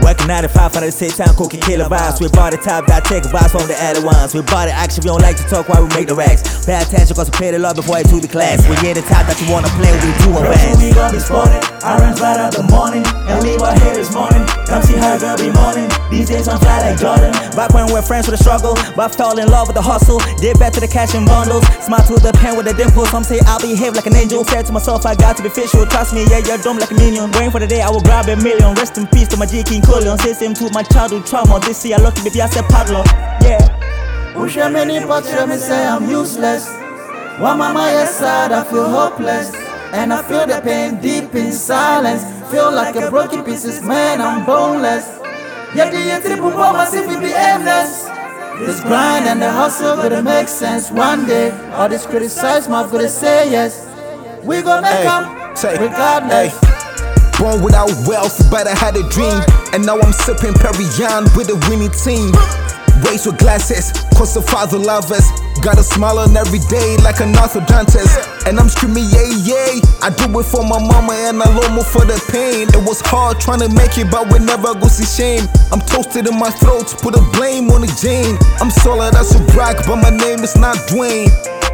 Working 95 for the same time, cooking killer vibes. We bought the top, got take vibes from the other ones. We bought the action, we don't like to talk while we make the racks. Pay attention cause we pay the love before I do the class. We hear the top that you wanna play, we do a band. We gon' be sporting, I run right out the morning and leave our here this morning. Come see her every morning, these days I'm fly like Jordan. Back when we were friends with the struggle, but fell in love with the hustle. Did back to the cash and bundles, smile to the pen with the dimple. Some say I'll behave like an angel. Said to myself I got to be official. Trust me, yeah, you're dumb like a minion. Waiting for the day I will grab a million. Rest in peace to my G King Coolion. Say same to my childhood trauma. This year I lucky baby I said Pablo. Yeah. Push a many picture me say I'm useless. One mama yes sad I feel hopeless. And I feel the pain deep in silence. Feel like a broken pieces, man, I'm boneless. Yeah, the triple bombers if we be aimless. This grind and the hustle gonna make sense one day. All this criticize, mouth gonna say yes. We gon' make them, regardless. Born without wealth, but I had a dream. And now I'm sipping Perrier with a winning team. Raised with glasses, cause the father love us. Got a smile on every day like an orthodontist. And I'm screaming yay yay. I do it for my mama and I love more for the pain. It was hard trying to make it, but we never go see shame. I'm toasted in my throat, put a blame on the Jane. I'm solid as a rock, but my name is not Dwayne.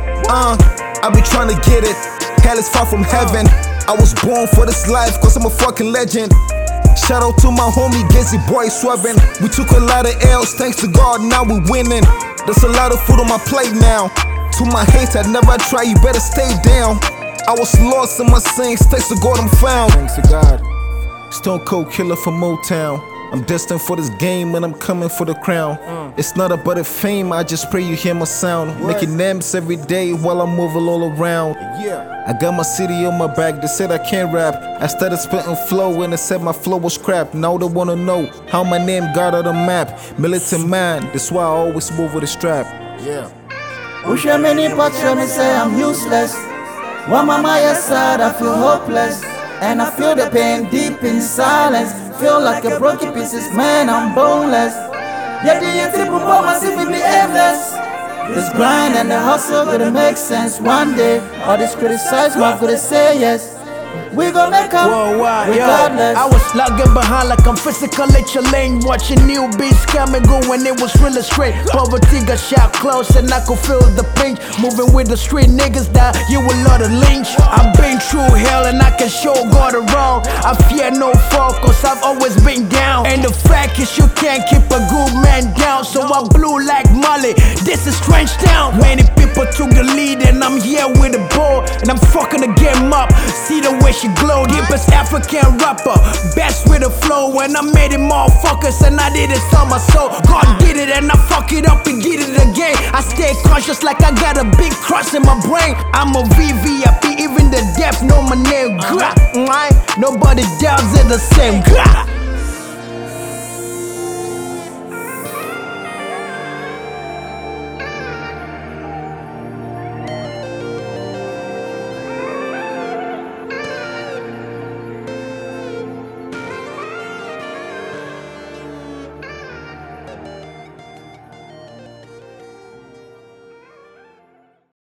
I be trying to get it. Hell is far from heaven. I was born for this life, cause I'm a fucking legend. Shout out to my homie Gizzy Boy Swervin'. We took a lot of L's, thanks to God, now we winning. There's a lot of food on my plate now. To my hate, I never try, you better stay down. I was lost in my sins, thanks to God I'm found. Thanks to God. Stone Cold Killer from Motown. I'm destined for this game and I'm coming for the crown. It's not about the fame, I just pray you hear my sound. Making M's every day while I move all around. I got my city on my back, they said I can't rap. I started spitting flow and they said my flow was crap. Now they wanna know how my name got on the map. Militant man, that's why I always move with a strap. Push a many picture me say I'm useless. One mama yes sad I feel hopeless. And I feel the pain deep in silence. Feel like a broken pieces, man, I'm boneless. Yeah, the triple bombers if we be aimless. This grind and the hustle gonna make sense one day. All this criticize, mouth gonna say yes. We gon' make up, regardless. I was slugging behind like I'm physical at your lane. Watching new beats coming, go when it was really straight. Poverty got shot close and I could feel the pinch. Moving with the street niggas that you will love to lynch. I've been through hell and I can show God the wrong. I fear no fall cause I've always been down. And the fact is you can't keep a good man down. So I blew like Molly, this is strange town. Many people took the lead and I'm here with a ball. And I'm fucking the game up, see the way she glow. Deepest African rapper, best with the flow. And I made it more focused and I did it on my soul. God did it and I fuck it up and did it again. I stay conscious like I got a big cross in my brain. I'm a VVIP, even the deaf know my name. Nobody doubts it the same.